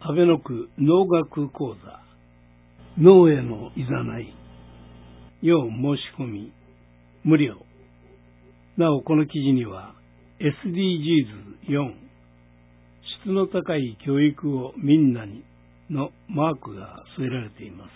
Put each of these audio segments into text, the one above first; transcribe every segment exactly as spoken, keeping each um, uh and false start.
安倍の区農学講座、農へのいざない、要申し込み、無料。なお、この記事には エスディージーズよん、質の高い教育をみんなにのマークが添えられています。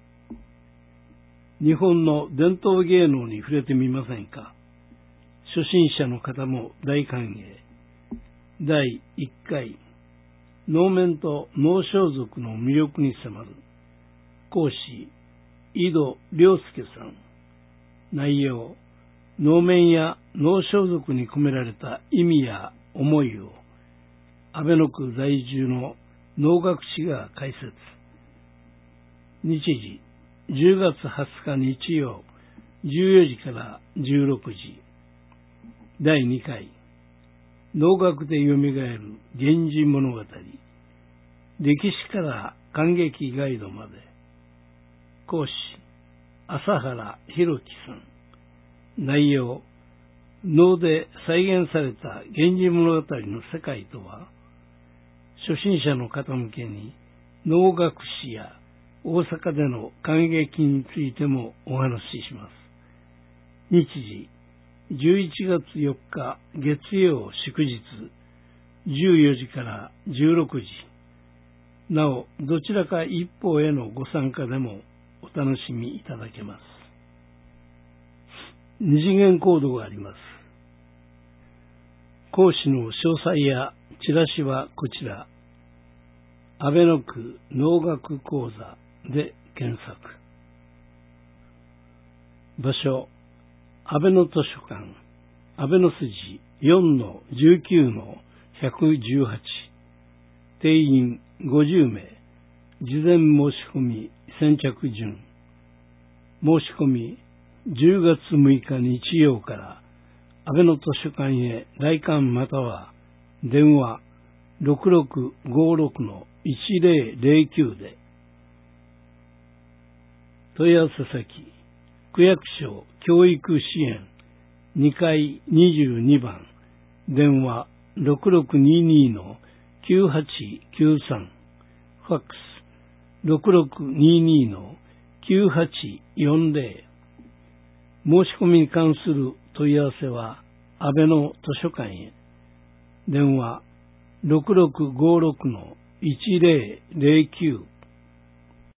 日本の伝統芸能に触れてみませんか。初心者の方も大歓迎。だいいっかい、能面と能装束の魅力に迫る。講師、井戸良介さん。内容、能面や能装束に込められた意味や思いを、安倍の区在住の能楽師が解説。日時、じゅうがつはつか日曜、じゅうよじからじゅうろくじ。だいにかい、能楽でよみがえる源氏物語。歴史から感激ガイドまで。講師、朝原弘樹さん。内容、能で再現された源氏物語の世界とは。初心者の方向けに能楽師や大阪での感激についてもお話しします。日時、じゅういちがつよっか月曜祝日、じゅうよじからじゅうろくじ。なお、どちらか一方へのご参加でもお楽しみいただけます。二次元コードがあります。講師の詳細やチラシはこちら。安倍の区能楽講座で検索。場所、安倍の図書館、安倍の筋 よんのじゅうきゅうのひゃくじゅうはち。定員ごじゅうめい。事前申し込み先着順。申し込みじゅうがつむいか日曜から安倍の図書館へ来館または電話ろくろくごろくのいちぜろぜろきゅうで。問い合わせ先、区役所教育支援にかいにじゅうにばん、電話ろくろくににのきゅうはちきゅうさん、ファックスろくろくににのきゅうはちよんぜろ。申し込みに関する問い合わせは安倍の図書館へ。電話ろくろくごろくのいちぜろぜろきゅう